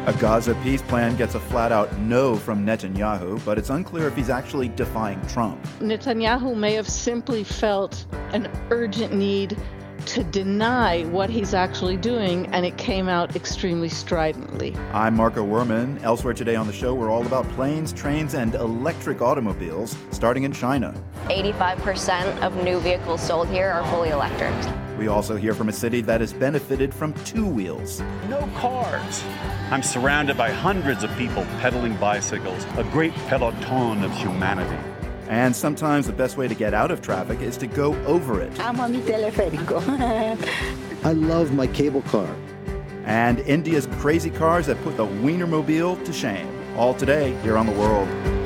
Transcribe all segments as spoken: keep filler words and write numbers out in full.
A Gaza peace plan gets a flat-out no from Netanyahu, but it's unclear if he's actually defying Trump. Netanyahu may have simply felt an urgent need to deny what he's actually doing, and it came out extremely stridently. I'm Marco Werman. Elsewhere today on the show, we're all about planes, trains, and electric automobiles, starting in China. eighty-five percent of new vehicles sold here are fully electric. We also hear from a city that has benefited from two wheels. No cars. I'm surrounded by hundreds of people pedaling bicycles, a great peloton of humanity. And sometimes the best way to get out of traffic is to go over it. Amo mi teleférico. I love my cable car. And India's crazy cars that put the Wienermobile to shame. All today here on The World.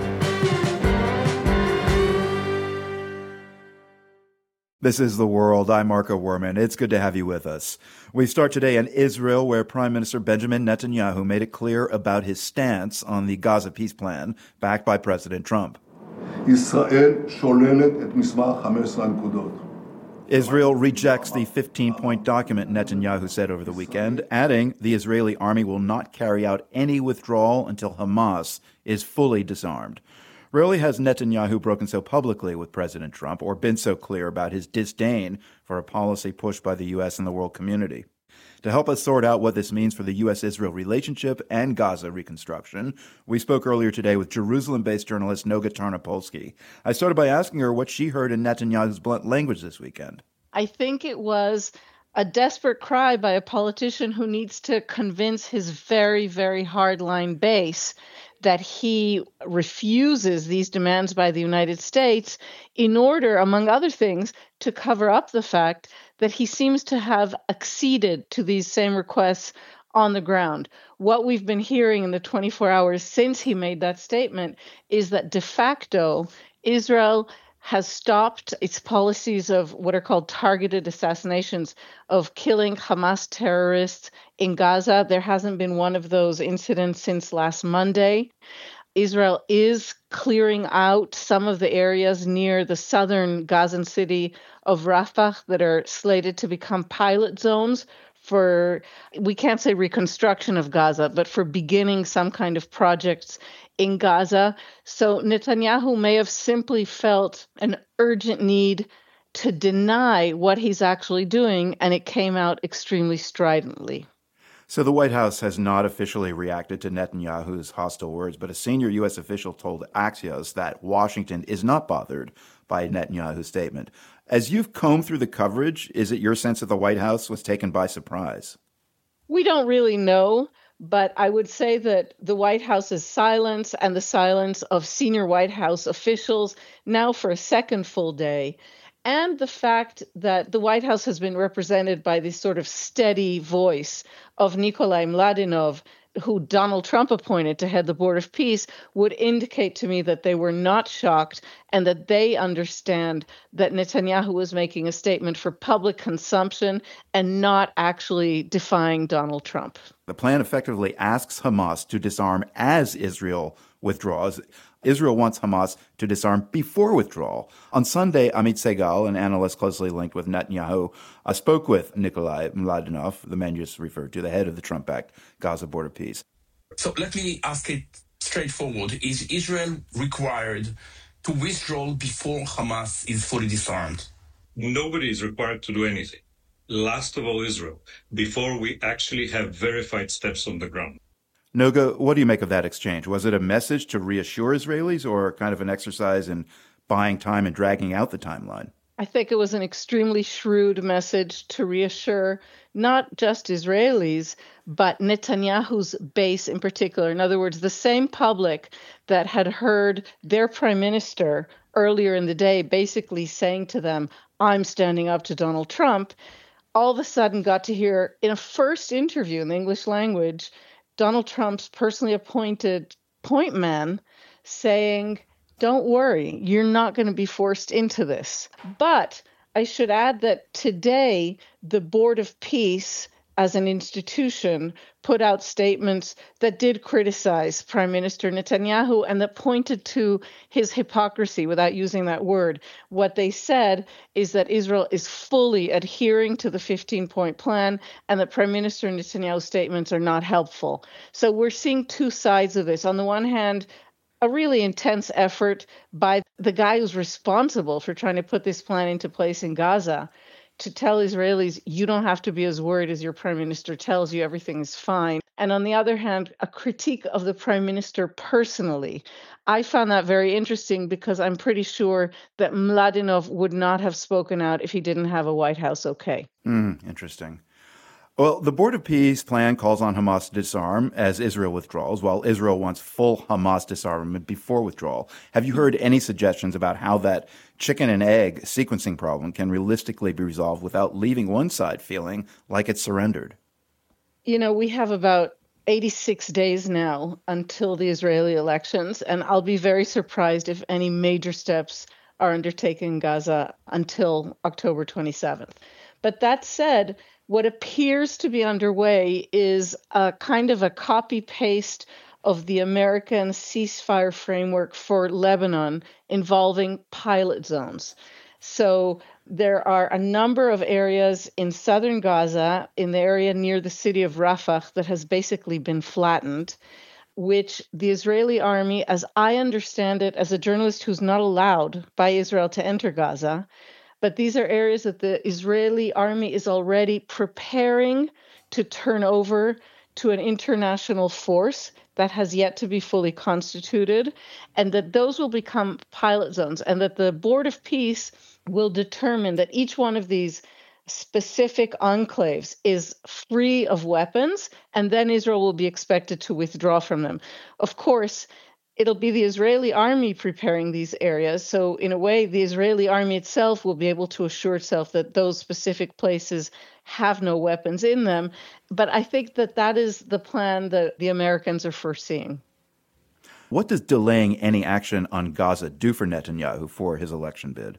This is The World. I'm Marco Werman. It's good to have you with us. We start today in Israel, where Prime Minister Benjamin Netanyahu made it clear about his stance on the Gaza peace plan, backed by President Trump. Israel rejects the fifteen-point document, Netanyahu said over the weekend, adding the Israeli army will not carry out any withdrawal until Hamas is fully disarmed. Rarely has Netanyahu broken so publicly with President Trump or been so clear about his disdain for a policy pushed by the U S and the world community. To help us sort out what this means for the U S Israel relationship and Gaza reconstruction, we spoke earlier today with Jerusalem-based journalist Noga Tarnopolsky. I started by asking her what she heard in Netanyahu's blunt language this weekend. I think it was a desperate cry by a politician who needs to convince his very, very hardline base that he refuses these demands by the United States in order, among other things, to cover up the fact that he seems to have acceded to these same requests on the ground. What we've been hearing in the twenty-four hours since he made that statement is that de facto, Israel has stopped its policies of what are called targeted assassinations, of killing Hamas terrorists in Gaza. There hasn't been one of those incidents since last Monday. Israel is clearing out some of the areas near the southern Gazan city of Rafah that are slated to become pilot zones for, we can't say reconstruction of Gaza, but for beginning some kind of projects in Gaza. So Netanyahu may have simply felt an urgent need to deny what he's actually doing, and it came out extremely stridently. So the White House has not officially reacted to Netanyahu's hostile words, but a senior U S official told Axios that Washington is not bothered by Netanyahu's statement. As you've combed through the coverage, is it your sense that the White House was taken by surprise? We don't really know, but I would say that the White House's silence and the silence of senior White House officials now for a second full day, and the fact that the White House has been represented by this sort of steady voice of Nikolai Mladenov, who Donald Trump appointed to head the Board of Peace, would indicate to me that they were not shocked and that they understand that Netanyahu was making a statement for public consumption and not actually defying Donald Trump. The plan effectively asks Hamas to disarm as Israel withdraws. Israel wants Hamas to disarm before withdrawal. On Sunday, Amit Segal, an analyst closely linked with Netanyahu, uh, spoke with Nikolai Mladenov, the man you just referred to, the head of the Trump-backed Gaza Board of Peace. So let me ask it straightforward. Is Israel required to withdraw before Hamas is fully disarmed? Nobody is required to do anything. Last of all, Israel, before we actually have verified steps on the ground. Noga, what do you make of that exchange? Was it a message to reassure Israelis or kind of an exercise in buying time and dragging out the timeline? I think it was an extremely shrewd message to reassure not just Israelis, but Netanyahu's base in particular. In other words, the same public that had heard their prime minister earlier in the day basically saying to them, I'm standing up to Donald Trump, all of a sudden got to hear in a first interview in the English language, Donald Trump's personally appointed point man saying, don't worry, you're not going to be forced into this. But I should add that today, the Board of Peace as an institution, put out statements that did criticize Prime Minister Netanyahu and that pointed to his hypocrisy without using that word. What they said is that Israel is fully adhering to the fifteen-point plan and that Prime Minister Netanyahu's statements are not helpful. So we're seeing two sides of this. On the one hand, a really intense effort by the guy who's responsible for trying to put this plan into place in Gaza to tell Israelis, you don't have to be as worried as your prime minister tells you, everything is fine. And on the other hand, a critique of the prime minister personally. I found that very interesting because I'm pretty sure that Mladinov would not have spoken out if he didn't have a White House okay. Mm, interesting. Well, the Board of Peace plan calls on Hamas to disarm as Israel withdraws, while Israel wants full Hamas disarmament before withdrawal. Have you heard any suggestions about how that chicken and egg sequencing problem can realistically be resolved without leaving one side feeling like it's surrendered? You know, we have about eighty-six days now until the Israeli elections, and I'll be very surprised if any major steps are undertaken in Gaza until October twenty-seventh. But that said, what appears to be underway is a kind of a copy-paste of the American ceasefire framework for Lebanon involving pilot zones. So there are a number of areas in southern Gaza, in the area near the city of Rafah, that has basically been flattened, which the Israeli army, as I understand it, as a journalist who's not allowed by Israel to enter Gaza, but these are areas that the Israeli army is already preparing to turn over to an international force that has yet to be fully constituted, and that those will become pilot zones, and that the Board of Peace will determine that each one of these specific enclaves is free of weapons, and then Israel will be expected to withdraw from them. Of course, it'll be the Israeli army preparing these areas. So in a way, the Israeli army itself will be able to assure itself that those specific places have no weapons in them. But I think that that is the plan that the Americans are foreseeing. What does delaying any action on Gaza do for Netanyahu for his election bid?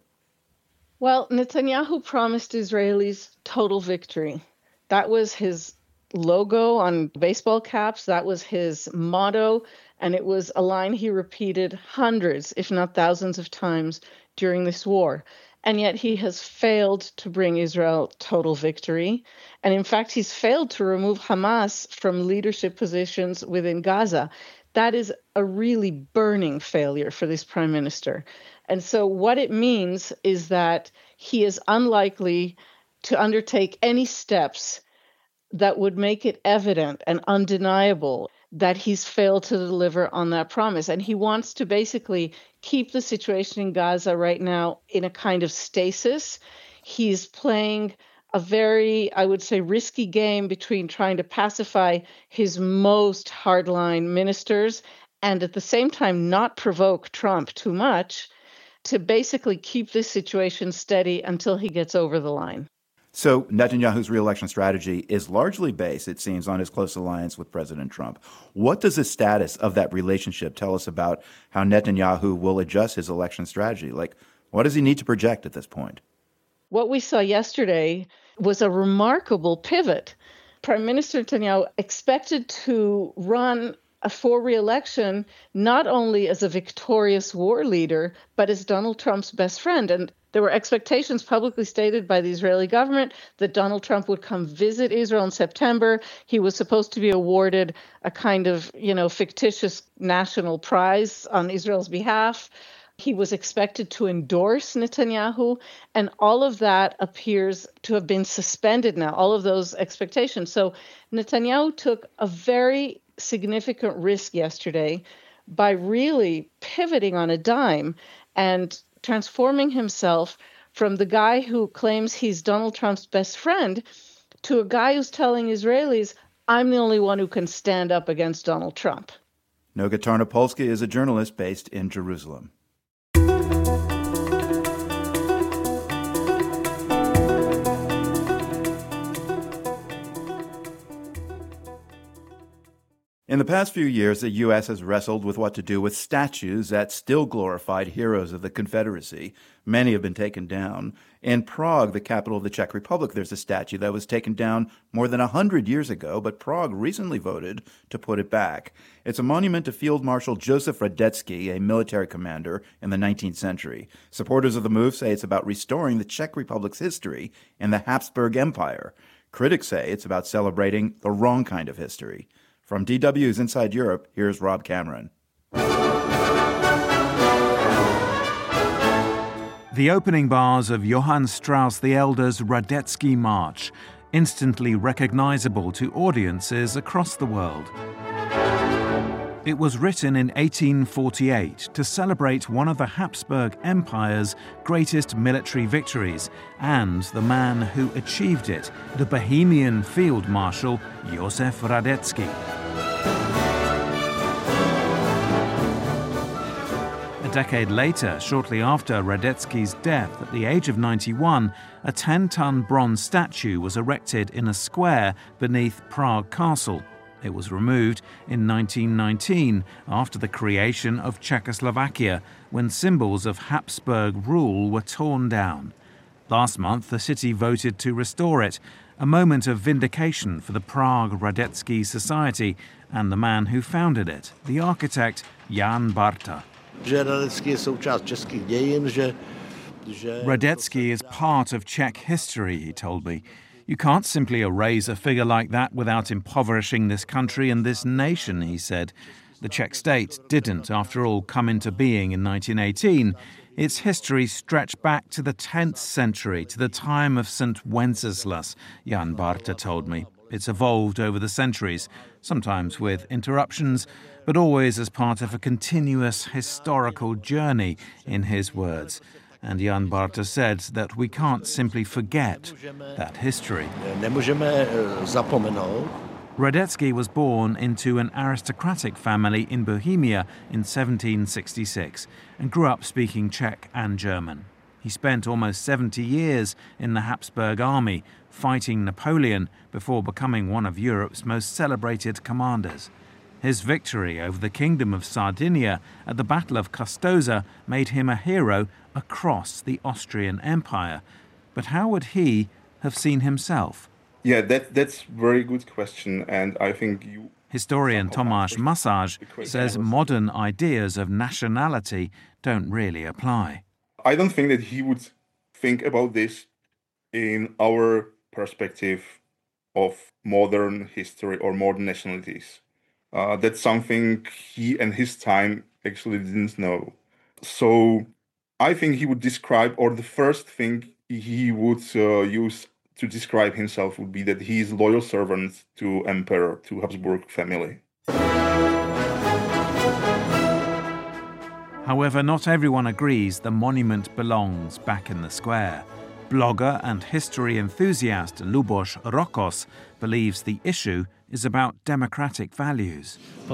Well, Netanyahu promised Israelis total victory. That was his logo on baseball caps. That was his motto. And it was a line he repeated hundreds, if not thousands of times during this war. And yet he has failed to bring Israel total victory. And in fact, he's failed to remove Hamas from leadership positions within Gaza. That is a really burning failure for this prime minister. And so what it means is that he is unlikely to undertake any steps that would make it evident and undeniable that he's failed to deliver on that promise. And he wants to basically keep the situation in Gaza right now in a kind of stasis. He's playing a very, I would say, risky game between trying to pacify his most hardline ministers and at the same time not provoke Trump too much to basically keep this situation steady until he gets over the line. So Netanyahu's reelection strategy is largely based, it seems, on his close alliance with President Trump. What does the status of that relationship tell us about how Netanyahu will adjust his election strategy? Like, what does he need to project at this point? What we saw yesterday was a remarkable pivot. Prime Minister Netanyahu expected to run for re-election not only as a victorious war leader, but as Donald Trump's best friend. And there were expectations publicly stated by the Israeli government that Donald Trump would come visit Israel in September. He was supposed to be awarded a kind of, you know, fictitious national prize on Israel's behalf. He was expected to endorse Netanyahu, and all of that appears to have been suspended now, all of those expectations. So Netanyahu took a very significant risk yesterday by really pivoting on a dime and transforming himself from the guy who claims he's Donald Trump's best friend to a guy who's telling Israelis, I'm the only one who can stand up against Donald Trump. Noga Tarnopolsky is a journalist based in Jerusalem. In the past few years, the U S has wrestled with what to do with statues that still glorified heroes of the Confederacy. Many have been taken down. In Prague, the capital of the Czech Republic, there's a statue that was taken down more than one hundred years ago, but Prague recently voted to put it back. It's a monument to Field Marshal Josef Radetzky, a military commander in the nineteenth century. Supporters of the move say it's about restoring the Czech Republic's history in the Habsburg Empire. Critics say it's about celebrating the wrong kind of history. From D W's Inside Europe, here's Rob Cameron. The opening bars of Johann Strauss the Elder's Radetzky March, instantly recognizable to audiences across the world. It was written in eighteen forty-eight to celebrate one of the Habsburg Empire's greatest military victories and the man who achieved it, the Bohemian Field Marshal Josef Radetzky. A decade later, shortly after Radetzky's death at the age of ninety-one, a ten-ton bronze statue was erected in a square beneath Prague Castle. It was removed in nineteen nineteen after the creation of Czechoslovakia, when symbols of Habsburg rule were torn down. Last month, the city voted to restore it, a moment of vindication for the Prague Radetzky Society and the man who founded it, the architect Jan Barta. Radetzky is part of Czech history, he told me. You can't simply erase a figure like that without impoverishing this country and this nation, he said. The Czech state didn't, after all, come into being in nineteen eighteen. Its history stretched back to the tenth century, to the time of Saint Wenceslas, Jan Barta told me. It's evolved over the centuries, sometimes with interruptions, but always as part of a continuous historical journey, in his words. And Jan Barta said that we can't simply forget that history. Radetzky was born into an aristocratic family in Bohemia in seventeen sixty-six and grew up speaking Czech and German. He spent almost seventy years in the Habsburg army, fighting Napoleon before becoming one of Europe's most celebrated commanders. His victory over the Kingdom of Sardinia at the Battle of Custoza made him a hero across the Austrian Empire. But how would he have seen himself? Yeah, that, that's a very good question, and I think you... Historian Tomáš Masáž says modern ideas of nationality don't really apply. I don't think that he would think about this in our perspective of modern history or modern nationalities. Uh, that's something he and his time actually didn't know. So I think he would describe, or the first thing he would uh, use to describe himself would be that he is a loyal servant to Emperor, to Habsburg family. However, not everyone agrees the monument belongs back in the square. Blogger and history enthusiast Luboš Rokos believes the issue is about democratic values. He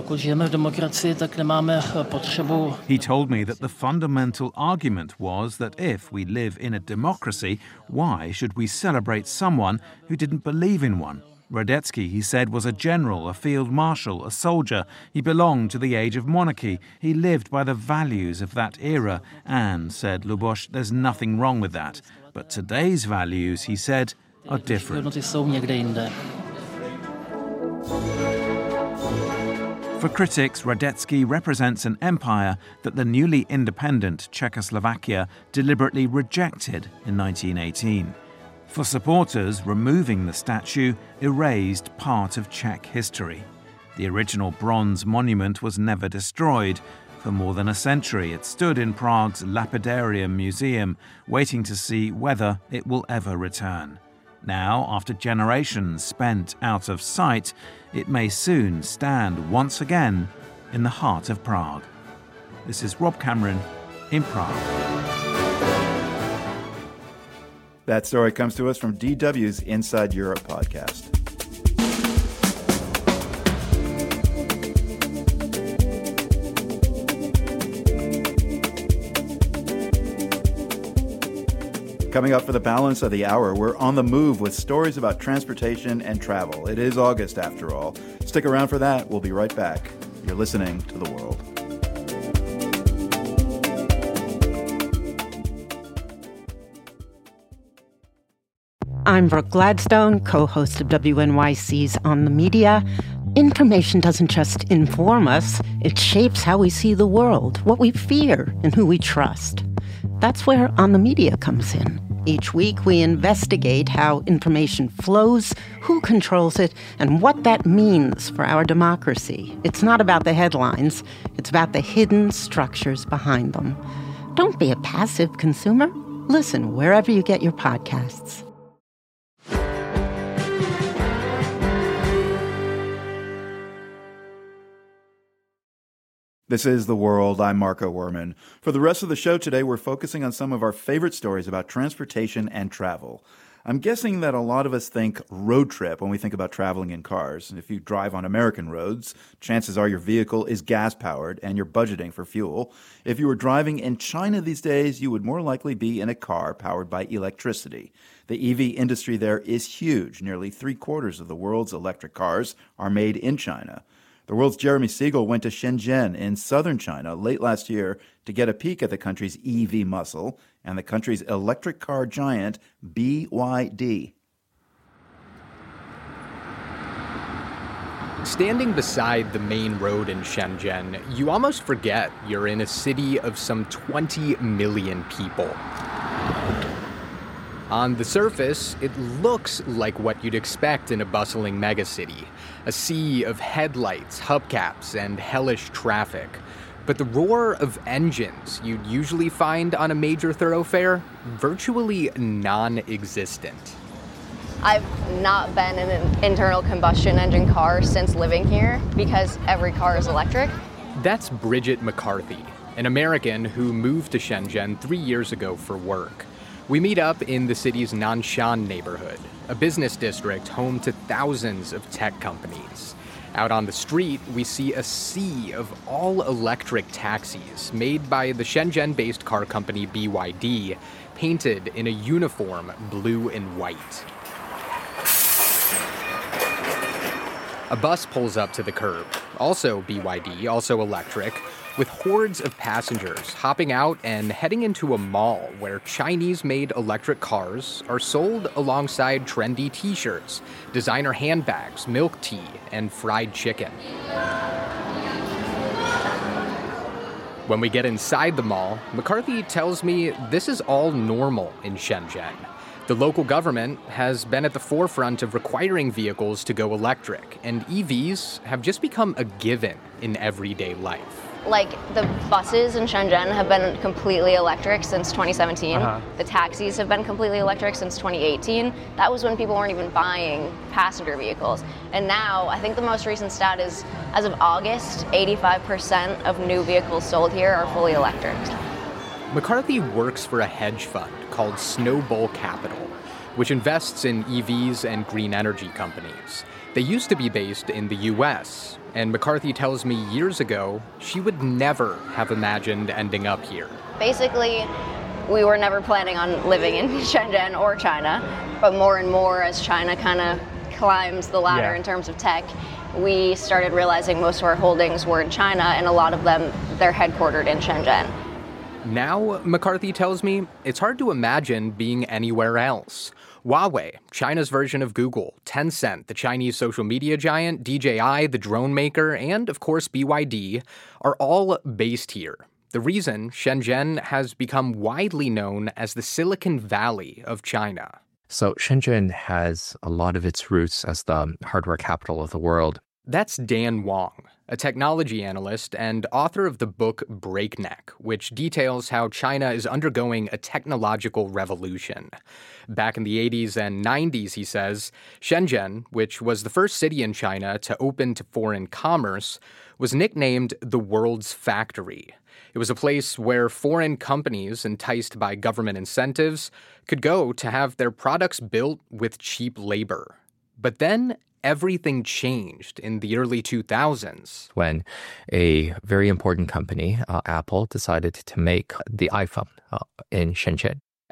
told me that the fundamental argument was that if we live in a democracy, why should we celebrate someone who didn't believe in one? Radetzky, he said, was a general, a field marshal, a soldier. He belonged to the age of monarchy. He lived by the values of that era. And, said Luboš, there's nothing wrong with that. But today's values, he said, are different. For critics, Radetzky represents an empire that the newly independent Czechoslovakia deliberately rejected in nineteen eighteen. For supporters, removing the statue erased part of Czech history. The original bronze monument was never destroyed. For more than a century, it stood in Prague's Lapidarium Museum, waiting to see whether it will ever return. Now, after generations spent out of sight, it may soon stand once again in the heart of Prague. This is Rob Cameron in Prague. That story comes to us from D W's Inside Europe podcast. Coming up for the balance of the hour, we're on the move with stories about transportation and travel. It is August, after all. Stick around for that. We'll be right back. You're listening to The World. I'm Brooke Gladstone, co-host of W N Y C's On the Media. Information doesn't just inform us, it shapes how we see the world, what we fear, and who we trust. That's where On the Media comes in. Each week, we investigate how information flows, who controls it, and what that means for our democracy. It's not about the headlines. It's about the hidden structures behind them. Don't be a passive consumer. Listen wherever you get your podcasts. This is The World. I'm Marco Werman. For the rest of the show today, we're focusing on some of our favorite stories about transportation and travel. I'm guessing that a lot of us think road trip when we think about traveling in cars. If you drive on American roads, chances are your vehicle is gas-powered and you're budgeting for fuel. If you were driving in China these days, you would more likely be in a car powered by electricity. The E V industry there is huge. Nearly three-quarters of the world's electric cars are made in China. The world's Jeremy Siegel went to Shenzhen in southern China late last year to get a peek at the country's E V muscle and the country's electric car giant, B Y D. Standing beside the main road in Shenzhen, you almost forget you're in a city of some twenty million people. On the surface, it looks like what you'd expect in a bustling megacity. A sea of headlights, hubcaps, and hellish traffic. But the roar of engines you'd usually find on a major thoroughfare, virtually non-existent. I've not been in an internal combustion engine car since living here because every car is electric. That's Bridget McCarthy, an American who moved to Shenzhen three years ago for work. We meet up in the city's Nanshan neighborhood, a business district home to thousands of tech companies. Out on the street, we see a sea of all-electric taxis made by the Shenzhen-based car company B Y D, painted in a uniform blue and white. A bus pulls up to the curb, also B Y D, also electric, with hordes of passengers hopping out and heading into a mall where Chinese-made electric cars are sold alongside trendy t-shirts, designer handbags, milk tea, and fried chicken. When we get inside the mall, McCarthy tells me this is all normal in Shenzhen. The local government has been at the forefront of requiring vehicles to go electric, and E Vs have just become a given in everyday life. Like, the buses in Shenzhen have been completely electric since twenty seventeen. Uh-huh. The taxis have been completely electric since twenty eighteen. That was when people weren't even buying passenger vehicles. And now, I think the most recent stat is, as of August, eighty-five percent of new vehicles sold here are fully electric. McCarthy works for a hedge fund called Snowbull Capital, which invests in E Vs and green energy companies. They used to be based in the U S, and McCarthy tells me years ago she would never have imagined ending up here. Basically, we were never planning on living in Shenzhen or China, but more and more as China kind of climbs the ladder yeah. in terms of tech, we started realizing most of our holdings were in China, and a lot of them, they're headquartered in Shenzhen. Now, McCarthy tells me, it's hard to imagine being anywhere else. Huawei, China's version of Google, Tencent, the Chinese social media giant, D J I, the drone maker, and, of course, B Y D, are all based here. The reason Shenzhen has become widely known as the Silicon Valley of China. So Shenzhen has a lot of its roots as the hardware capital of the world. That's Dan Wang, a technology analyst and author of the book Breakneck, which details how China is undergoing a technological revolution. Back in the eighties and nineties, he says, Shenzhen, which was the first city in China to open to foreign commerce, was nicknamed the world's factory. It was a place where foreign companies, enticed by government incentives, could go to have their products built with cheap labor. But then everything changed in the early two thousands. When a very important company, uh, Apple, decided to make the iPhone uh, in Shenzhen.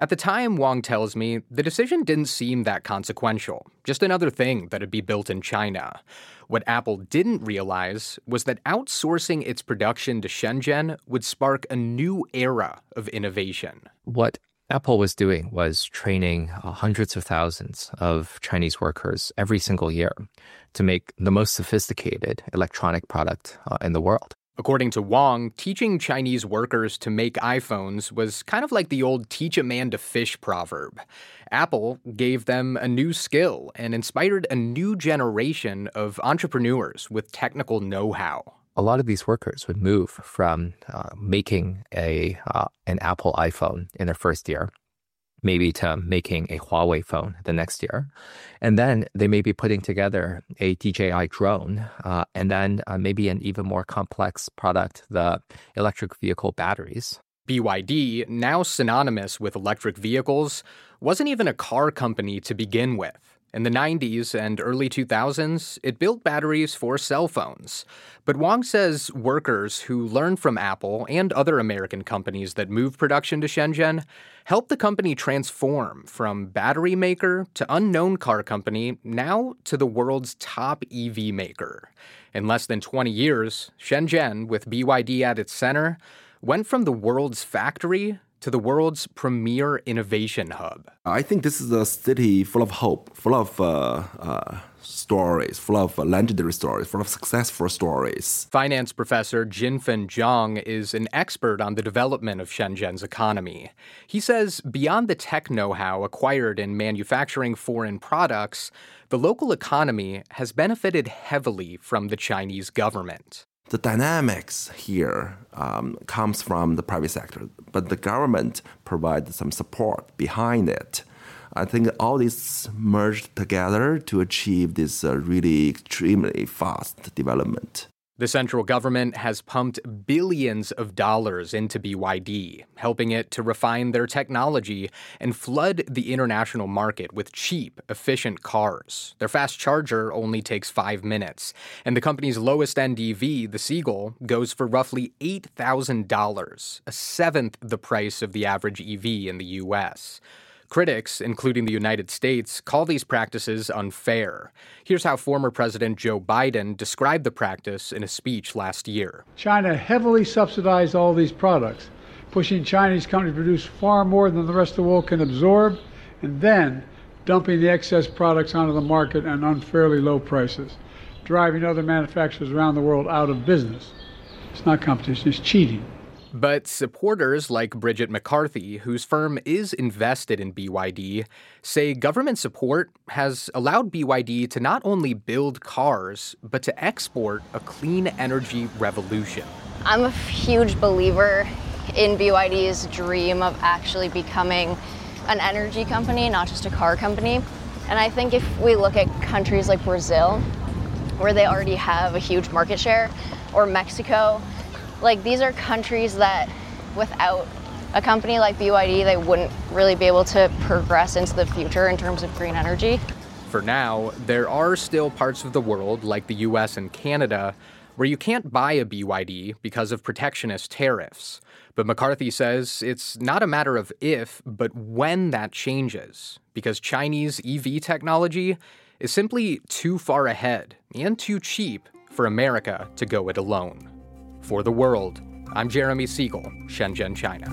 At the time, Wang tells me, the decision didn't seem that consequential, just another thing that'd be built in China. What Apple didn't realize was that outsourcing its production to Shenzhen would spark a new era of innovation. What Apple was doing was training uh, hundreds of thousands of Chinese workers every single year to make the most sophisticated electronic product uh, in the world. According to Wang, teaching Chinese workers to make iPhones was kind of like the old teach a man to fish proverb. Apple gave them a new skill and inspired a new generation of entrepreneurs with technical know-how. A lot of these workers would move from uh, making a uh, an Apple iPhone in their first year, maybe to making a Huawei phone the next year. And then they may be putting together a D J I drone, uh, and then uh, maybe an even more complex product, the electric vehicle batteries. B Y D, now synonymous with electric vehicles, wasn't even a car company to begin with. In the nineties and early two thousands, it built batteries for cell phones. But Wang says workers who learned from Apple and other American companies that moved production to Shenzhen helped the company transform from battery maker to unknown car company, now to the world's top E V maker. In less than twenty years, Shenzhen, with B Y D at its center, went from the world's factory to the world's premier innovation hub. I think this is a city full of hope, full of uh, uh, stories, full of uh, legendary stories, full of successful stories. Finance professor Jinfen Zhang is an expert on the development of Shenzhen's economy. He says beyond the tech know-how acquired in manufacturing foreign products, the local economy has benefited heavily from the Chinese government. The dynamics here um, comes from the private sector, but the government provides some support behind it. I think all this merged together to achieve this uh, really extremely fast development. The central government has pumped billions of dollars into B Y D, helping it to refine their technology and flood the international market with cheap, efficient cars. Their fast charger only takes five minutes, and the company's lowest-end E V, the Seagull, goes for roughly eight thousand dollars, a seventh the price of the average E V in the U S. Critics, including the United States, call these practices unfair. Here's how former President Joe Biden described the practice in a speech last year. China heavily subsidized all these products, pushing Chinese companies to produce far more than the rest of the world can absorb, and then dumping the excess products onto the market at unfairly low prices, driving other manufacturers around the world out of business. It's not competition, it's cheating. But supporters like Bridget McCarthy, whose firm is invested in B Y D, say government support has allowed B Y D to not only build cars, but to export a clean energy revolution. I'm a huge believer in B Y D's dream of actually becoming an energy company, not just a car company. And I think if we look at countries like Brazil, where they already have a huge market share, or Mexico, like these are countries that without a company like B Y D, they wouldn't really be able to progress into the future in terms of green energy. For now, there are still parts of the world, like the U S and Canada, where you can't buy a B Y D because of protectionist tariffs. But McCarthy says it's not a matter of if, but when that changes, because Chinese E V technology is simply too far ahead and too cheap for America to go it alone. For The World, I'm Jeremy Siegel, Shenzhen, China.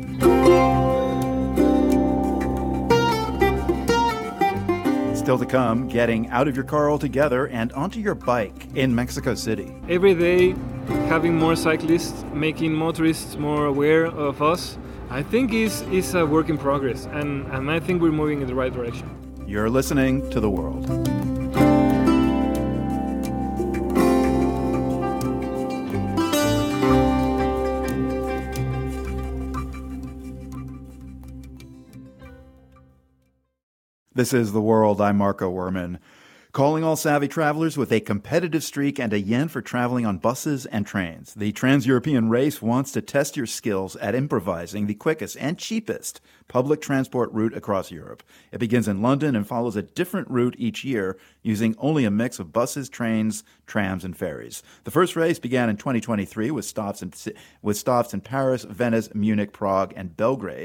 Still to come, getting out of your car altogether and onto your bike in Mexico City. Every day, having more cyclists, making motorists more aware of us, I think is is a work in progress, and, and I think we're moving in the right direction. You're listening to The World. This is The World. I'm Marco Werman. Calling all savvy travelers with a competitive streak and a yen for traveling on buses and trains. The Trans-European Race wants to test your skills at improvising the quickest and cheapest public transport route across Europe. It begins in London and follows a different route each year using only a mix of buses, trains, trams, and ferries. The first race began in twenty twenty-three with stops in, with stops in Paris, Venice, Munich, Prague, and Belgrade.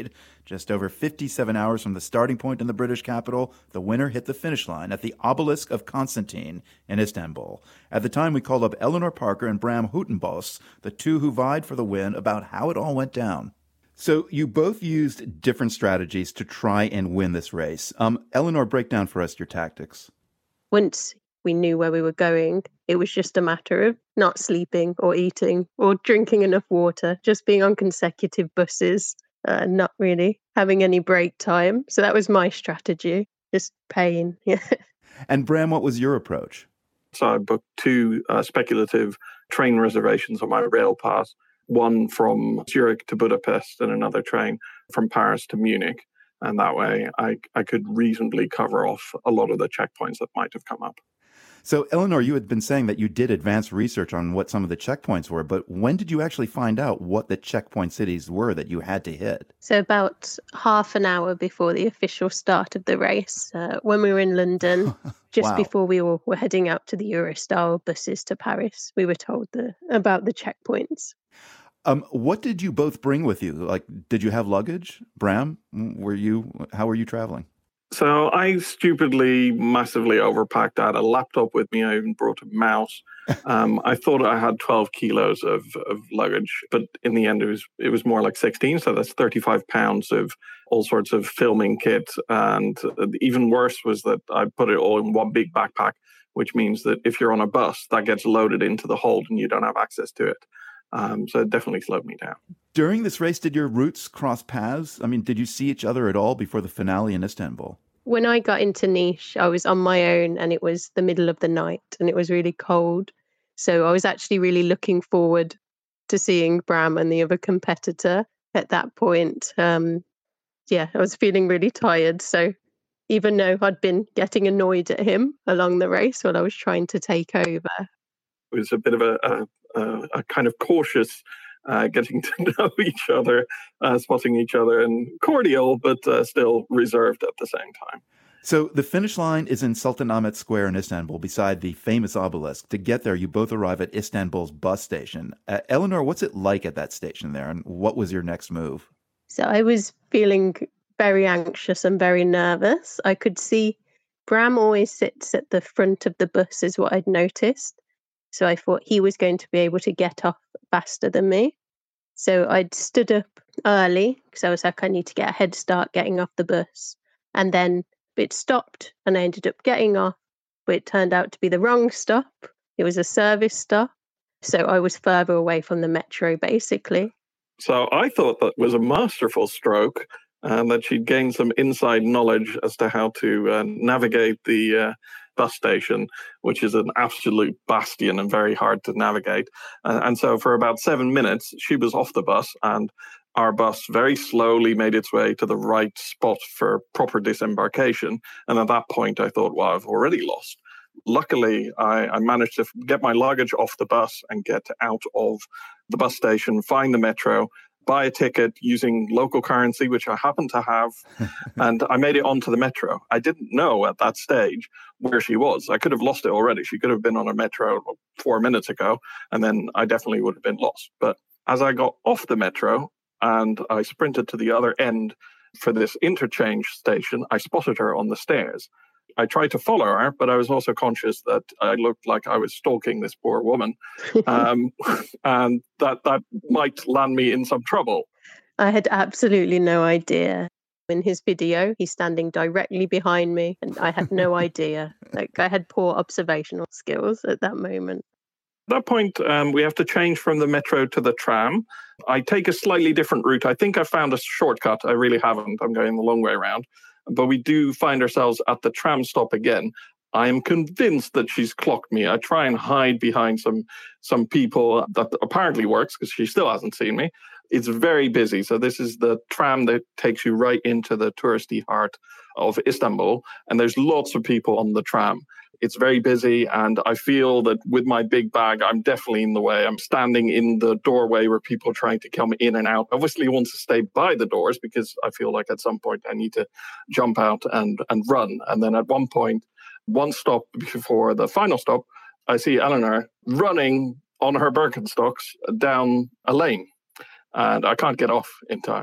Just over fifty-seven hours from the starting point in the British capital, the winner hit the finish line at the Obelisk of Constantine in Istanbul. At the time, we called up Eleanor Parker and Bram Houtenbos, the two who vied for the win, about how it all went down. So you both used different strategies to try and win this race. Um, Eleanor, break down for us your tactics. Once we knew where we were going, it was just a matter of not sleeping or eating or drinking enough water, just being on consecutive buses, uh, not really having any break time. So that was my strategy, just pain. Yeah. And Bram, what was your approach? So I booked two uh, speculative train reservations on my rail pass, one from Zurich to Budapest and another train from Paris to Munich. And that way I, I could reasonably cover off a lot of the checkpoints that might have come up. So, Eleanor, you had been saying that you did advanced research on what some of the checkpoints were, but when did you actually find out what the checkpoint cities were that you had to hit? So about half an hour before the official start of the race, uh, when we were in London, just Wow. before we were, were heading out to the Eurostar buses to Paris, we were told the, about the checkpoints. Um, what did you both bring with you? Like, did you have luggage? Bram, were you, how were you traveling? So I stupidly, massively overpacked. I had a laptop with me. I even brought a mouse. Um, I thought I had twelve kilos of, of luggage, but in the end, it was it was more like sixteen. So that's thirty-five pounds of all sorts of filming kit. And even worse was that I put it all in one big backpack, which means that if you're on a bus, that gets loaded into the hold and you don't have access to it. Um, so it definitely slowed me down. During this race, did your routes cross paths? I mean, did you see each other at all before the finale in Istanbul? When I got into Nice, I was on my own and it was the middle of the night and it was really cold. So I was actually really looking forward to seeing Bram and the other competitor at that point. Um, yeah, I was feeling really tired. So even though I'd been getting annoyed at him along the race while I was trying to take over. It was a bit of a, a, a, a kind of cautious Uh, getting to know each other, uh, spotting each other, and cordial, but uh, still reserved at the same time. So the finish line is in Sultanahmet Square in Istanbul, beside the famous obelisk. To get there, you both arrive at Istanbul's bus station. Uh, Eleanor, what's it like at that station there, and what was your next move? So I was feeling very anxious and very nervous. I could see Bram always sits at the front of the bus, is what I'd noticed. So I thought he was going to be able to get off faster than me. So I'd stood up early because I was like, I need to get a head start getting off the bus. And then it stopped and I ended up getting off, but it turned out to be the wrong stop. It was a service stop. So I was further away from the metro, basically. So I thought that was a masterful stroke and that she'd gained some inside knowledge as to how to uh, navigate the uh, bus station, which is an absolute bastion and very hard to navigate. Uh, and so for about seven minutes, she was off the bus and our bus very slowly made its way to the right spot for proper disembarkation. And at that point, I thought, well, I've already lost. Luckily, I, I managed to get my luggage off the bus and get out of the bus station, find the metro, buy a ticket using local currency, which I happen to have, and I made it onto the metro. I didn't know at that stage where she was. I could have lost it already. She could have been on a metro four minutes ago, and then I definitely would have been lost. But as I got off the metro and I sprinted to the other end for this interchange station, I spotted her on the stairs. I tried to follow her, but I was also conscious that I looked like I was stalking this poor woman, um, and that that might land me in some trouble. I had absolutely no idea. In his video, he's standing directly behind me, and I had no idea. Like, I had poor observational skills at that moment. At that point, um, we have to change from the metro to the tram. I take a slightly different route. I think I found a shortcut. I really haven't. I'm going the long way around. But we do find ourselves at the tram stop again. I am convinced that she's clocked me. I try and hide behind some some people. That apparently works because she still hasn't seen me. It's very busy. So this is the tram that takes you right into the touristy heart of Istanbul. And there's lots of people on the tram. It's very busy. And I feel that with my big bag, I'm definitely in the way. I'm standing in the doorway where people are trying to come in and out. Obviously, I want to stay by the doors because I feel like at some point I need to jump out and, and run. And then at one point, one stop before the final stop, I see Eleanor running on her Birkenstocks down a lane. And I can't get off in time.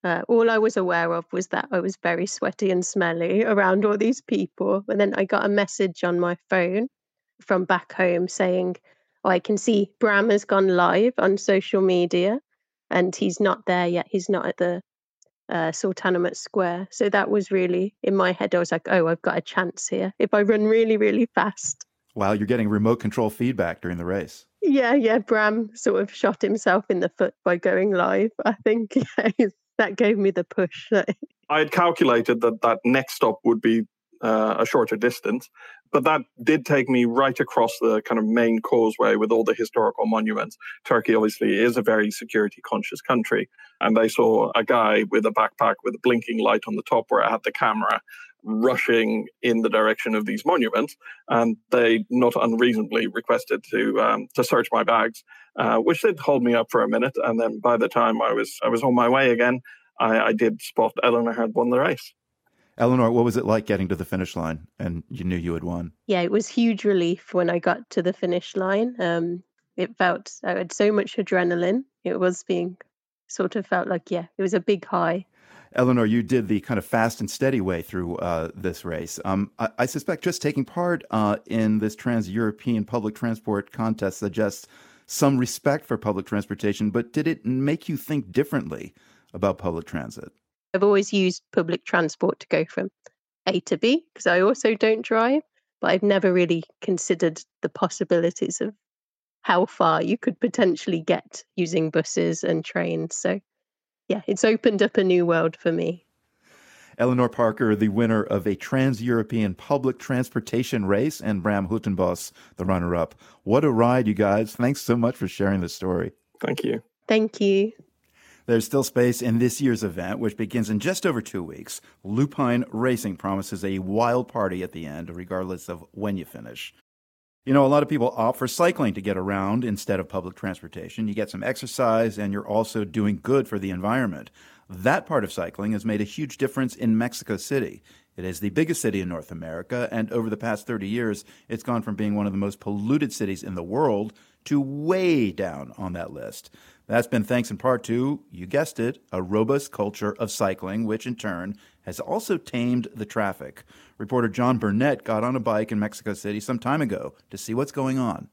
Uh, all I was aware of was that I was very sweaty and smelly around all these people. And then I got a message on my phone from back home saying, oh, I can see Bram has gone live on social media and he's not there yet. He's not at the uh, Sultanahmet Square. So that was really, in my head, I was like, oh, I've got a chance here if I run really, really fast. Wow, you're getting remote control feedback during the race. Yeah, yeah. Bram sort of shot himself in the foot by going live. I think yeah, that gave me the push. I had calculated that that next stop would be uh, a shorter distance, but that did take me right across the kind of main causeway with all the historical monuments. Turkey obviously is a very security conscious country, and they saw a guy with a backpack with a blinking light on the top where I had the camera rushing in the direction of these monuments, and they not unreasonably requested to um, to search my bags, uh, which did hold me up for a minute. And then by the time I was I was on my way again, I, I did spot Eleanor had won the race. Eleanor, what was it like getting to the finish line and you knew you had won? Yeah, it was huge relief when I got to the finish line. Um, it felt I had so much adrenaline. It was being sort of felt like yeah, it was a big high. Eleanor, you did the kind of fast and steady way through uh, this race. Um, I, I suspect just taking part uh, in this trans-European public transport contest suggests some respect for public transportation, but did it make you think differently about public transit? I've always used public transport to go from A to B because I also don't drive, but I've never really considered the possibilities of how far you could potentially get using buses and trains. So yeah, it's opened up a new world for me. Eleanor Parker, the winner of a trans-European public transportation race, and Bram Huttenbos, the runner-up. What a ride, you guys. Thanks so much for sharing this story. Thank you. Thank you. There's still space in this year's event, which begins in just over two weeks. Lupine Racing promises a wild party at the end, regardless of when you finish. You know, a lot of people opt for cycling to get around instead of public transportation. You get some exercise, and you're also doing good for the environment. That part of cycling has made a huge difference in Mexico City. It is the biggest city in North America, and over the past thirty years, it's gone from being one of the most polluted cities in the world to way down on that list. That's been thanks in part to, you guessed it, a robust culture of cycling, which in turn has also tamed the traffic. Reporter John Burnett got on a bike in Mexico City some time ago to see what's going on.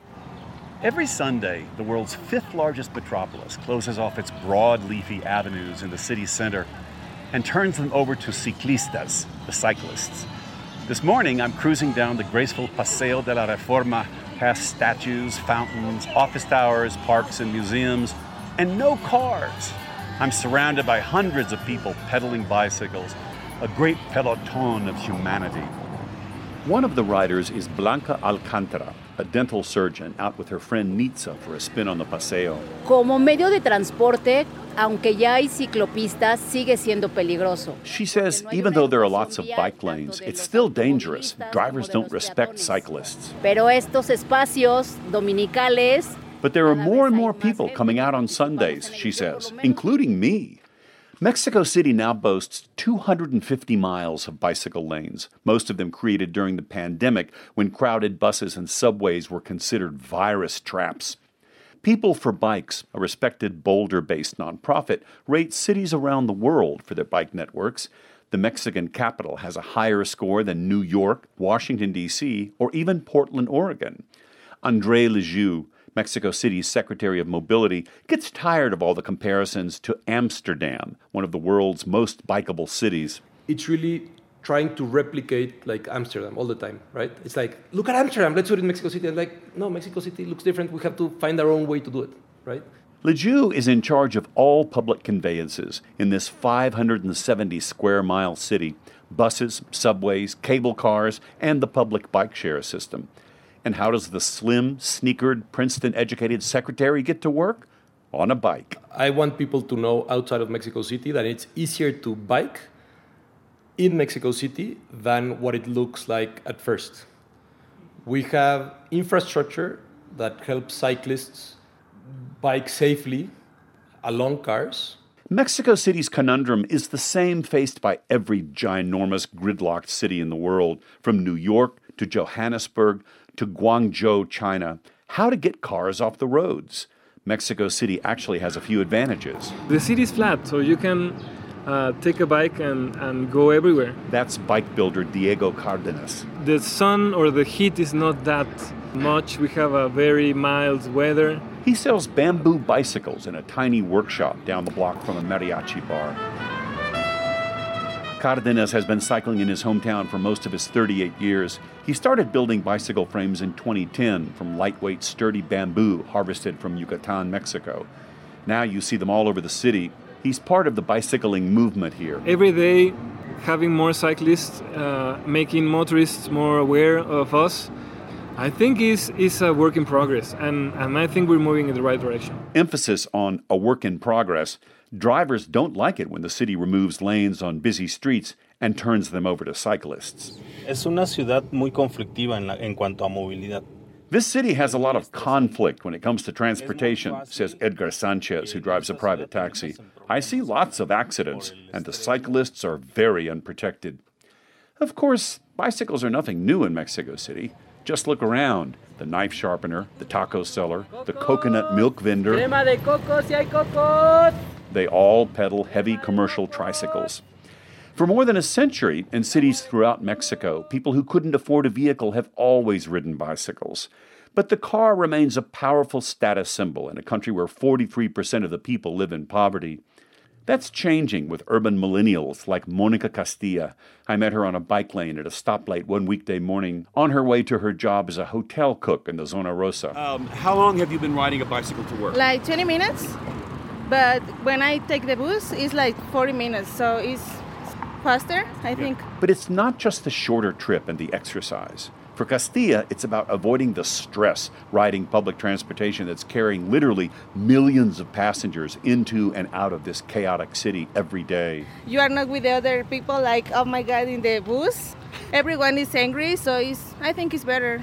Every Sunday, the world's fifth largest metropolis closes off its broad, leafy avenues in the city center and turns them over to ciclistas, the cyclists. This morning, I'm cruising down the graceful Paseo de la Reforma, past statues, fountains, office towers, parks, and museums, and no cars. I'm surrounded by hundreds of people pedaling bicycles, a great peloton of humanity. One of the riders is Blanca Alcántara, a dental surgeon out with her friend Nitza for a spin on the paseo. Como medio de transporte, aunque ya hay ciclopistas, sigue siendo peligroso. She says even though there are lots of bike lanes, it's still dangerous. Drivers don't respect cyclists. Pero estos espacios dominicales. But there are more and more people coming out on Sundays, she says, including me. Mexico City now boasts two hundred fifty miles of bicycle lanes, most of them created during the pandemic when crowded buses and subways were considered virus traps. People for Bikes, a respected Boulder-based nonprofit, rates cities around the world for their bike networks. The Mexican capital has a higher score than New York, Washington, D C, or even Portland, Oregon. André Lejeune, Mexico City's Secretary of Mobility, gets tired of all the comparisons to Amsterdam, one of the world's most bikeable cities. It's really trying to replicate like Amsterdam all the time, right? It's like, look at Amsterdam, let's do it in Mexico City. And like, no, Mexico City looks different. We have to find our own way to do it, right? Lejeune is in charge of all public conveyances in this five hundred seventy square mile city, buses, subways, cable cars, and the public bike share system. And how does the slim, sneakered, Princeton-educated secretary get to work? On a bike. I want people to know outside of Mexico City that it's easier to bike in Mexico City than what it looks like at first. We have infrastructure that helps cyclists bike safely along cars. Mexico City's conundrum is the same faced by every ginormous gridlocked city in the world, from New York to Johannesburg to Guangzhou, China. How to get cars off the roads. Mexico City actually has a few advantages. The city's flat, so you can uh, take a bike and, and go everywhere. That's bike builder Diego Cardenas. The sun or the heat is not that much. We have a very mild weather. He sells bamboo bicycles in a tiny workshop down the block from a mariachi bar. Cardenas has been cycling in his hometown for most of his thirty-eight years. He started building bicycle frames in twenty ten from lightweight, sturdy bamboo harvested from Yucatan, Mexico. Now you see them all over the city. He's part of the bicycling movement here. Every day, having more cyclists, uh, making motorists more aware of us, I think is is a work in progress, and, and I think we're moving in the right direction. Emphasis on a work in progress. Drivers don't like it when the city removes lanes on busy streets and turns them over to cyclists. Es una ciudad muy conflictiva en, la, en cuanto a movilidad. This city has a lot of conflict when it comes to transportation, says Edgar Sanchez, who drives a private taxi. I see lots of accidents, and the cyclists are very unprotected. Of course, bicycles are nothing new in Mexico City. Just look around. The knife sharpener, the taco seller, the coconut milk vendor. Crema de coco, si hay cocos. They all pedal heavy commercial tricycles. For more than a century, in cities throughout Mexico, people who couldn't afford a vehicle have always ridden bicycles. But the car remains a powerful status symbol in a country where forty-three percent of the people live in poverty. That's changing with urban millennials like Monica Castilla. I met her on a bike lane at a stoplight one weekday morning on her way to her job as a hotel cook in the Zona Rosa. Um, how long have you been riding a bicycle to work? Like twenty minutes, but when I take the bus, it's like forty minutes, so it's faster, I think. But it's not just the shorter trip and the exercise. For Castilla, it's about avoiding the stress riding public transportation that's carrying literally millions of passengers into and out of this chaotic city every day. You are not with the other people, like, oh my God, in the bus. Everyone is angry, so it's, I think it's better.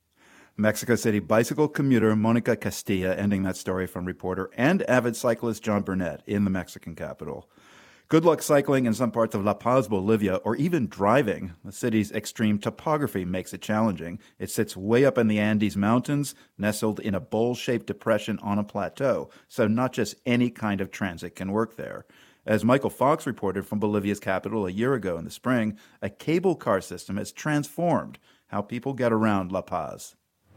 Mexico City bicycle commuter Monica Castilla ending that story from reporter and avid cyclist John Burnett in the Mexican capital. Good luck cycling in some parts of La Paz, Bolivia, or even driving. The city's extreme topography makes it challenging. It sits way up in the Andes Mountains, nestled in a bowl-shaped depression on a plateau, so not just any kind of transit can work there. As Michael Fox reported from Bolivia's capital a year ago in the spring, a cable car system has transformed how people get around La Paz.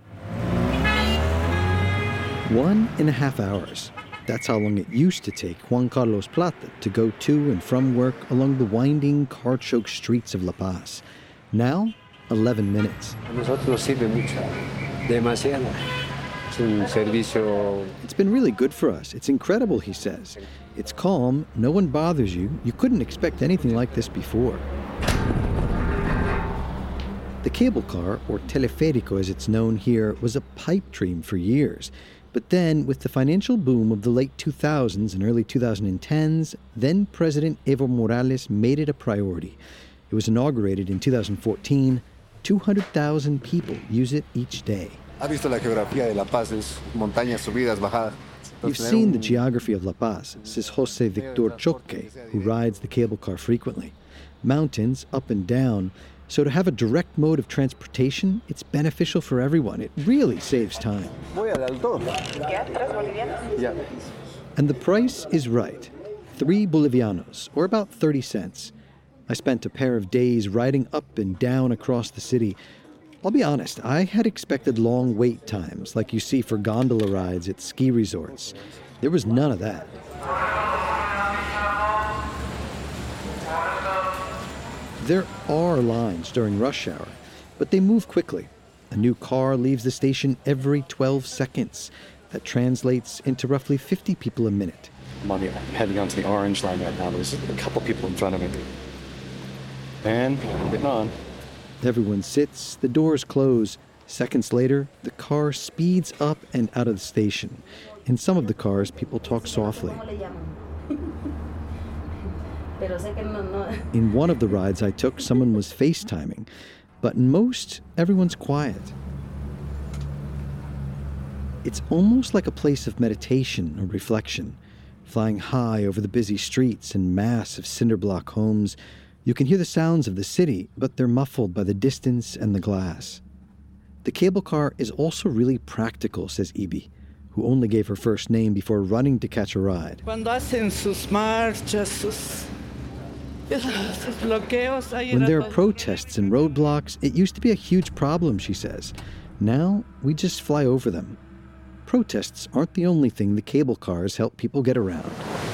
One and a half hours. That's how long it used to take Juan Carlos Plata to go to and from work along the winding, car-choked streets of La Paz. Now, eleven minutes. It's been really good for us. It's incredible, he says. It's calm, no one bothers you. You couldn't expect anything like this before. The cable car, or teleférico as it's known here, was a pipe dream for years. But then, with the financial boom of the late two thousands and early twenty tens, then President Evo Morales made it a priority. It was inaugurated in two thousand fourteen. two hundred thousand people use it each day. You've seen the geography of La Paz, says Jose Victor Choque, who rides the cable car frequently. Mountains, up and down. So to have a direct mode of transportation, it's beneficial for everyone. It really saves time. And the price is right. Three bolivianos, or about thirty cents. I spent a pair of days riding up and down across the city. I'll be honest, I had expected long wait times, like you see for gondola rides at ski resorts. There was none of that. There are lines during rush hour, but they move quickly. A new car leaves the station every twelve seconds. That translates into roughly fifty people a minute. I'm on the, heading onto the orange line right now. There's a couple people in front of me. And I'm getting on. Everyone sits, the doors close. Seconds later, the car speeds up and out of the station. In some of the cars, people talk softly. In one of the rides I took, someone was FaceTiming, but in most, everyone's quiet. It's almost like a place of meditation or reflection. Flying high over the busy streets and massive cinder block homes, you can hear the sounds of the city, but they're muffled by the distance and the glass. The cable car is also really practical, says Ibi, who only gave her first name before running to catch a ride. When there are protests and roadblocks, it used to be a huge problem, she says. Now, we just fly over them. Protests aren't the only thing the cable cars help people get around.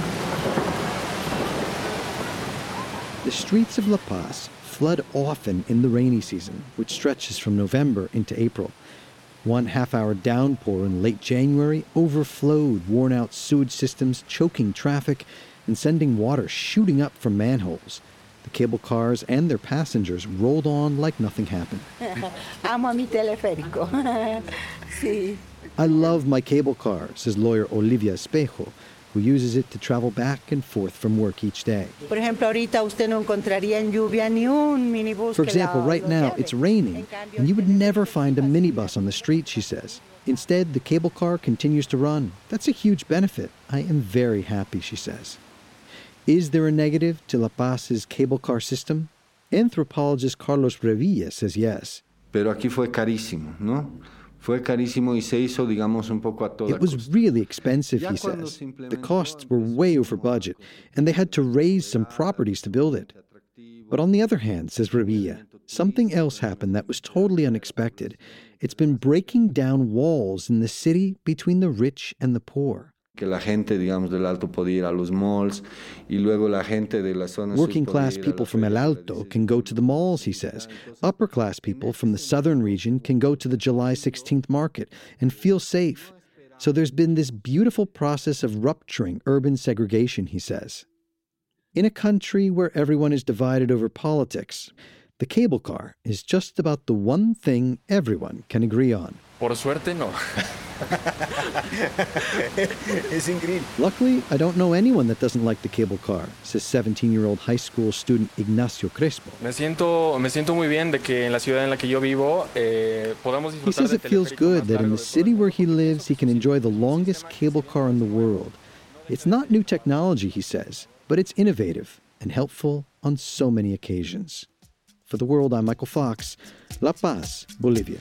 The streets of La Paz flood often in the rainy season, which stretches from November into April. One half-hour downpour in late January overflowed worn-out sewage systems, choking traffic, and sending water shooting up from manholes. The cable cars and their passengers rolled on like nothing happened. Amo mi teleférico. Sí. I love my cable car, says lawyer Olivia Espejo, who uses it to travel back and forth from work each day. Por ejemplo, ahorita usted no encontraría en lluvia ni un minibús. For example, right now it's raining, and you would never find a minibus on the street, she says. Instead, the cable car continues to run. That's a huge benefit. I am very happy, she says. Is there a negative to La Paz's cable car system? Anthropologist Carlos Revilla says yes. Pero aquí fue carísimo, ¿no? Fue carísimo y se hizo, digamos, un poco a toda It was really expensive, he says. The costs were way over budget, and they had to raise some properties to build it. But on the other hand, says Revilla, something else happened that was totally unexpected. It's been breaking down walls in the city between the rich and the poor. Que la gente, digamos, del Alto podía ir a los malls, y luego la gente de la zona sur Working class people from El Alto can go to the malls, he says. Upper class people from the southern region can go to the July sixteenth market and feel safe. So there's been this beautiful process of rupturing urban segregation, he says. In a country where everyone is divided over politics, the cable car is just about the one thing everyone can agree on. Por suerte, no. Es increíble. Luckily, I don't know anyone that doesn't like the cable car, says seventeen-year-old high school student Ignacio Crespo. Me siento, me siento muy bien de que en la ciudad en la que yo vivo eh, podamos disfrutar. He says it feels good that in the city where he lives, he can enjoy the longest cable car in the world. It's not new technology, he says, but it's innovative and helpful on so many occasions. For The World, I'm Michael Fox, La Paz, Bolivia.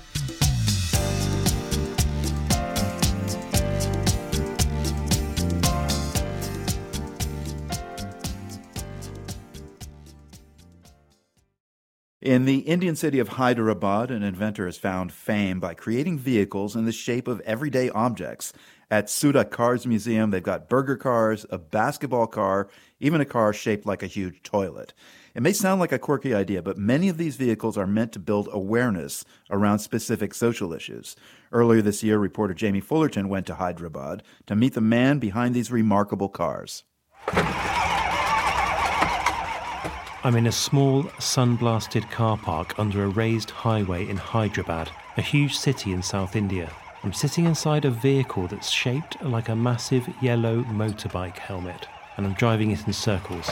In the Indian city of Hyderabad, an inventor has found fame by creating vehicles in the shape of everyday objects. At Sudha Cars Museum, they've got burger cars, a basketball car, even a car shaped like a huge toilet. It may sound like a quirky idea, but many of these vehicles are meant to build awareness around specific social issues. Earlier this year, reporter Jamie Fullerton went to Hyderabad to meet the man behind these remarkable cars. I'm in a small, sun-blasted car park under a raised highway in Hyderabad, a huge city in South India. I'm sitting inside a vehicle that's shaped like a massive yellow motorbike helmet, and I'm driving it in circles.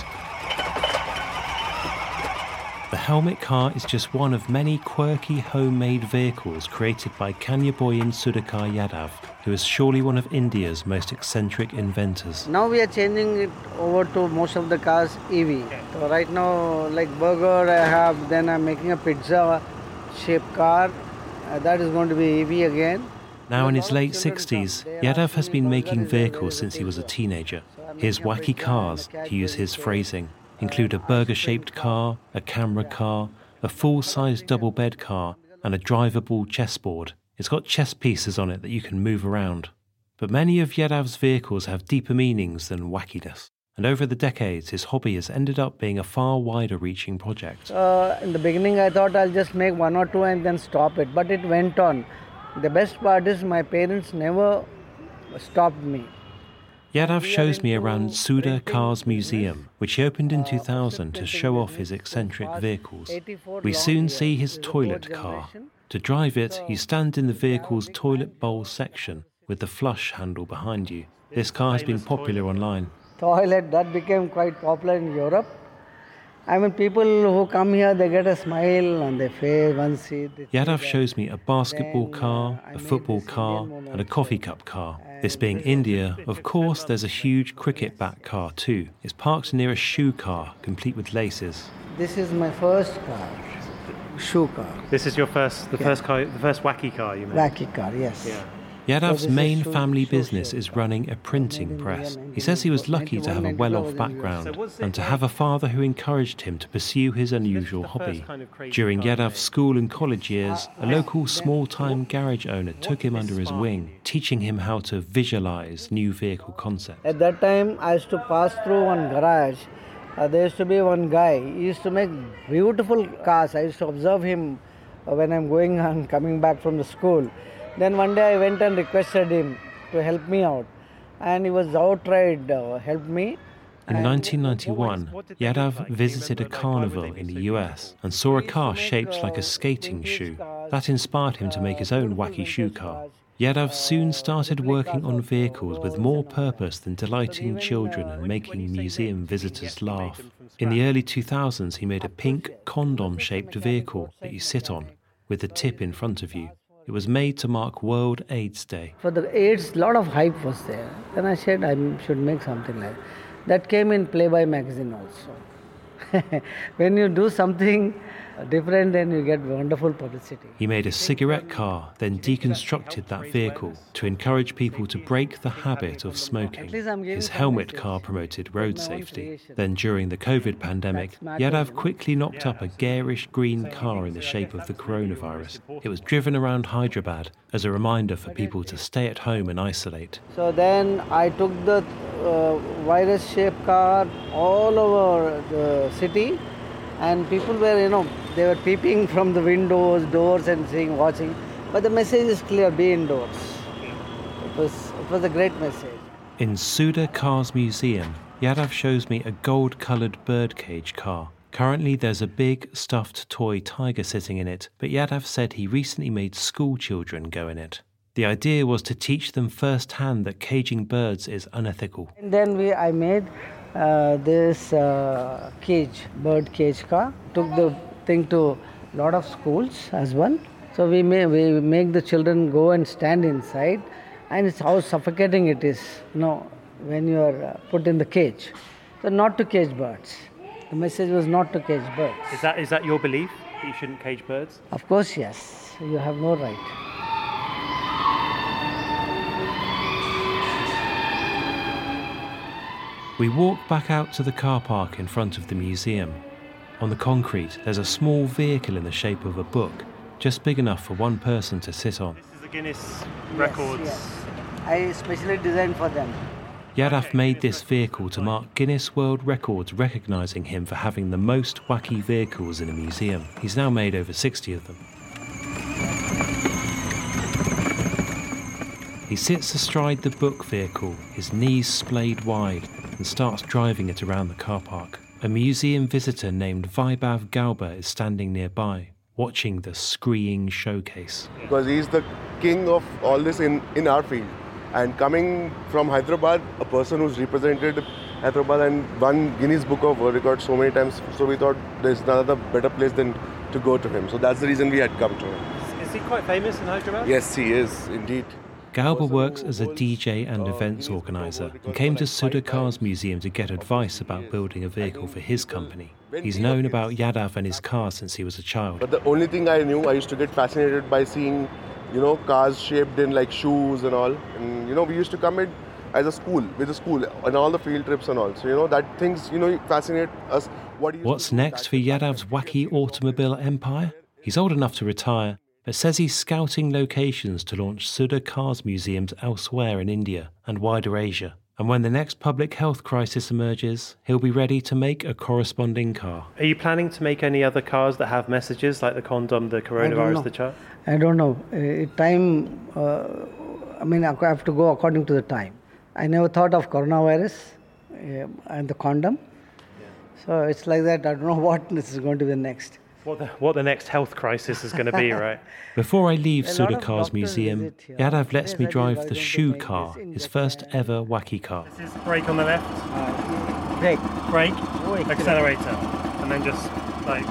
The helmet car is just one of many quirky homemade vehicles created by Kanyaboyan Sudhakar Yadav, who is surely one of India's most eccentric inventors. Now we are changing it over to most of the cars E V. So right now, like burger I have, then I'm making a pizza shaped car. Uh, that is going to be E V again. Now in his late sixties, Yadav has been making vehicles since he was a teenager. His wacky cars, to use his phrasing, include a burger-shaped car, a camera car, a full-size double-bed car, and a drivable chessboard. It's got chess pieces on it that you can move around. But many of Yadav's vehicles have deeper meanings than wackiness. And over the decades, his hobby has ended up being a far wider-reaching project. Uh, in the beginning, I thought I'll just make one or two and then stop it, but it went on. The best part is my parents never stopped me. Yadav shows me around Sudha Cars Museum, which he opened in two thousand to show off his eccentric vehicles. We soon see his toilet car. To drive it, you stand in the vehicle's toilet bowl section with the flush handle behind you. This car has been popular online. Toilet, that became quite popular in Europe. I mean, people who come here, they get a smile on their face, one seat. Yadav shows me a basketball car, a football car, and a coffee cup car. This being India, of course, there's a huge cricket bat car too. It's parked near a shoe car, complete with laces. This is my first car, shoe car. This is your first, the Yeah. first car, the first wacky car you made? Wacky car, yes. Yeah. Yadav's main family business is running a printing press. He says he was lucky to have a well-off background and to have a father who encouraged him to pursue his unusual hobby. During Yadav's school and college years, a local small-time garage owner took him under his wing, teaching him how to visualize new vehicle concepts. At that time, I used to pass through one garage. Uh, there used to be one guy. He used to make beautiful cars. I used to observe him when I'm going and coming back from the school. Then one day I went and requested him to help me out, and he was outright uh, helped me. In nineteen ninety-one, Yadav visited a carnival in the U S and saw a car shaped like a skating shoe. That inspired him to make his own wacky shoe car. Yadav soon started working on vehicles with more purpose than delighting children and making museum visitors laugh. In the early two thousands, he made a pink condom-shaped vehicle that you sit on, with the tip in front of you. It was made to mark World AIDS Day. For the AIDS, a lot of hype was there. Then I said I should make something like that. That came in Playboy magazine also. When you do something different, then you get wonderful publicity. He made a cigarette car, then deconstructed that vehicle to encourage people to break the habit of smoking. His helmet car promoted road safety. Then during the COVID pandemic, Yadav quickly knocked up a garish green car in the shape of the coronavirus. It was driven around Hyderabad as a reminder for people to stay at home and isolate. So then I took the uh, virus-shaped car all over the city, and people were, you know, they were peeping from the windows, doors and seeing, watching. But the message is clear, be indoors. It was, it was a great message. In Suda Cars Museum, Yadav shows me a gold-coloured birdcage car. Currently there's a big stuffed toy tiger sitting in it, but Yadav said he recently made school children go in it. The idea was to teach them firsthand that caging birds is unethical. And then we, I made uh, this uh, cage, bird cage car. Took the thing to a lot of schools as well. So we, may, we make the children go and stand inside, and it's how suffocating it is, you know, when you are uh, put in the cage. So not to cage birds. The message was not to cage birds. Is that is that your belief, that you shouldn't cage birds? Of course, yes. You have no right. We walk back out to the car park in front of the museum. On the concrete, there's a small vehicle in the shape of a book, just big enough for one person to sit on. This is the Guinness Records. Yes, yes. I specially designed for them. Yadav made this vehicle to mark Guinness World Records recognising him for having the most wacky vehicles in a museum. He's now made over sixty of them. He sits astride the book vehicle, his knees splayed wide, and starts driving it around the car park. A museum visitor named Vaibhav Gauba is standing nearby, watching the screeing showcase. Because he's the king of all this in, in our field. And coming from Hyderabad, a person who's represented Hyderabad and won Guinness Book of World Records so many times, so we thought there's another better place than to go to him. So that's the reason we had come to him. Is he quite famous in Hyderabad? Yes, he is, indeed. Gauba works as a D J and events organiser and came to Suda Cars Museum to get advice about building a vehicle for his company. He's known about Yadav and his car since he was a child. But the only thing I knew, I used to get fascinated by seeing, you know, cars shaped in like shoes and all. And, you know, we used to come in as a school, with a school, on all the field trips and all. So, you know, that things, you know, fascinate us. What What's next for Yadav's wacky automobile empire? He's old enough to retire, but says he's scouting locations to launch Suda Cars museums elsewhere in India and wider Asia. And when the next public health crisis emerges, he'll be ready to make a corresponding car. Are you planning to make any other cars that have messages like the condom, the coronavirus, the chart? I don't know. Uh, time, uh, I mean, I have to go according to the time. I never thought of coronavirus uh, and the condom. Yeah. So it's like that. I don't know what this is going to be next. What the, what the next health crisis is going to be, right? Before I leave Suda Cars Museum, Yadav lets me drive the shoe car, his first ever wacky car. This is brake on the left. Uh, brake. Brake, accelerator, and then just like...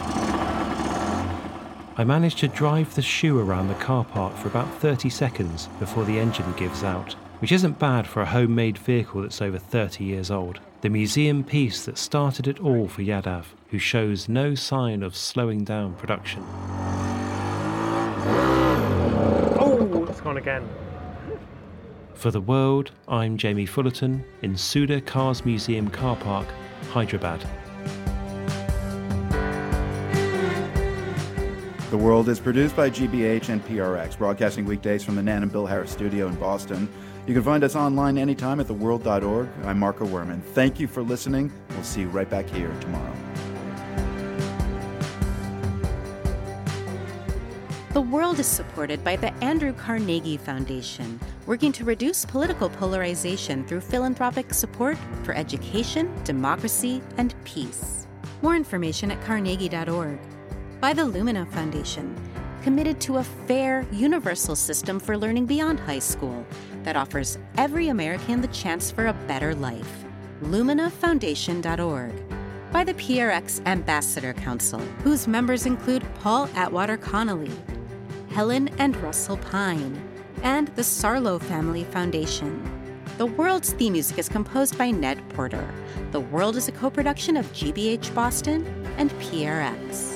I managed to drive the shoe around the car park for about thirty seconds before the engine gives out, which isn't bad for a homemade vehicle that's over thirty years old. The museum piece that started it all for Yadav, who shows no sign of slowing down production. Oh, it's gone again. For The World, I'm Jamie Fullerton in Suda Cars Museum Car Park, Hyderabad. The World is produced by G B H and P R X, broadcasting weekdays from the Nan and Bill Harris studio in Boston. You can find us online anytime at the world dot org. I'm Marco Werman. Thank you for listening. We'll see you right back here tomorrow. The World is supported by the Andrew Carnegie Foundation, working to reduce political polarization through philanthropic support for education, democracy, and peace. More information at carnegie dot org. By the Lumina Foundation, committed to a fair, universal system for learning beyond high school that offers every American the chance for a better life. lumina foundation dot org. By the P R X Ambassador Council, whose members include Paul Atwater Connolly, Helen and Russell Pine, and the Sarlo Family Foundation. The World's theme music is composed by Ned Porter. The World is a co-production of G B H Boston and P R X.